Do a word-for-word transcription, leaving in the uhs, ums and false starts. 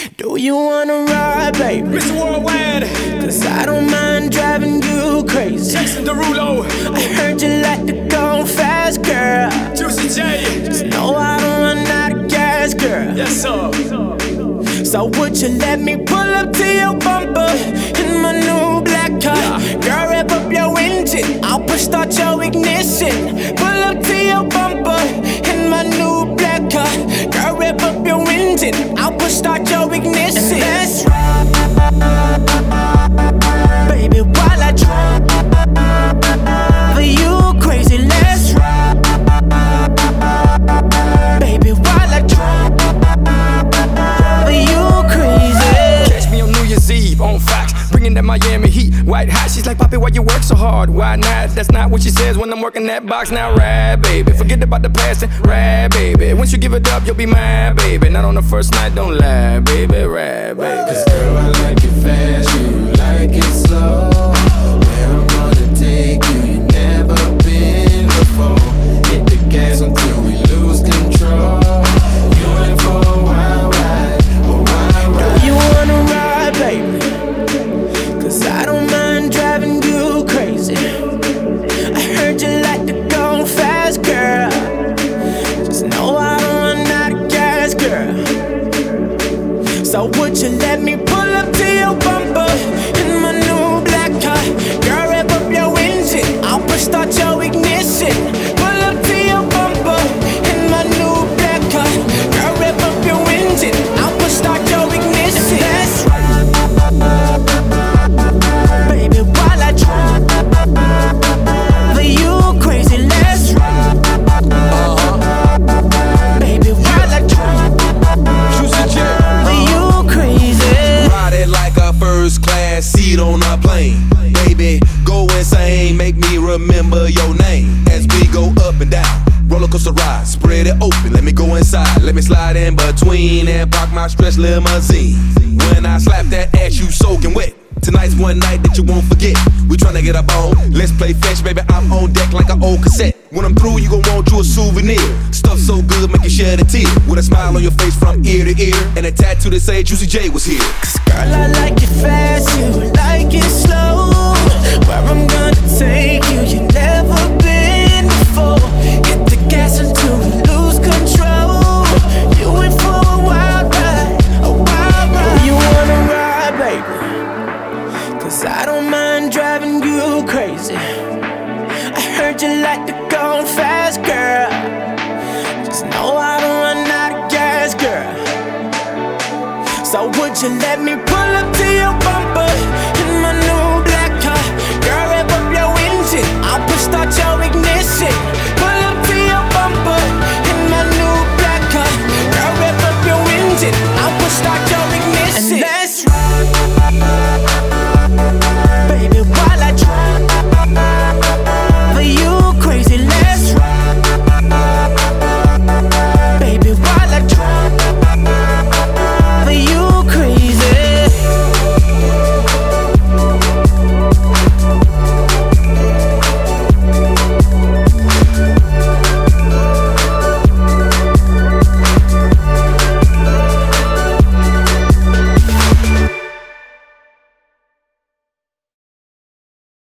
Do you wanna ride, baby? Mister Worldwide, Cause I don't mind driving you crazy. Jason Derulo, I heard you like to go fast, girl. Juicy J. Just know I don't run out of gas, girl. Yes, sir. So would you let me pull up to your bumper in my new black car? Yeah. Girl, rev up your engine, I'll push start your ignition. Pull up to your bumper in my new black car. Girl, rev up your engine, I'll push start your ignition. Let's ride, baby, while I drive. For you crazy, let's ride, baby, while I drive. For you crazy. Catch me on New Year's Eve on Fox, bringing that Miami heat. White hot, she's like, Poppy, why you work so hard? Why not? That's not what she says when I'm working that box. Now ride, baby, forget about the past and ride, baby. Once you give it up, you'll be mine, baby. Not on the first night, don't lie, baby, ride, baby. Cause girl, I like it fast, you like it slow. Where I'm gonna take you, you never been before. Hit the gas until we lose control. You in for a wild ride, a wild ride. Do you wanna ride, baby? Cause I don't mind driving you crazy. I heard you like to go fast, girl. Just know I don't run out of gas, girl. So would you let me pull up to your bumper in my new black car? Girl, rev up your engine, I'll push start your ignition. Pull up to your bumper in my new black car. Girl, rev up your engine, I'll push start your ignition. That's right, baby, while I drive. For you crazy, let's ride. Baby, while I drive. Juicy J. For you crazy. Ride it like a first class seat on a plane. Baby, go insane, make me remember your name. As we go up and down, roller coaster ride, spread it open, let me go inside. Let me slide in between and park my stretch limousine. When I slap that ass, you soaking wet. Tonight's one night that you won't forget. We tryna get up on, let's play fetch, baby. I'm on deck like an old cassette. When I'm through, you gon' want you a souvenir. Stuff so good, make you shed a tear. With a smile on your face from ear to ear, and a tattoo that say Juicy J was here. Cause girl, I like it fast, you like it slow. Where I'm gonna take you, you never been before. Hit the gas until we lose control. You in for a wild ride, a wild ride. Do you wanna ride, baby? Cause I don't mind driving you crazy. I heard you like to go fast, girl. Just know I don't run out of gas, girl. So would you let me pull up to your bumper in my new black car? Girl, rev up your engine, I'll push start your ignition.